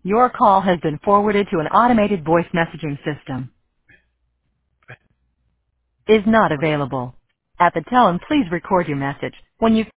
Your call has been forwarded to an automated voice messaging system. Is not available. At the tone, please record your message. When you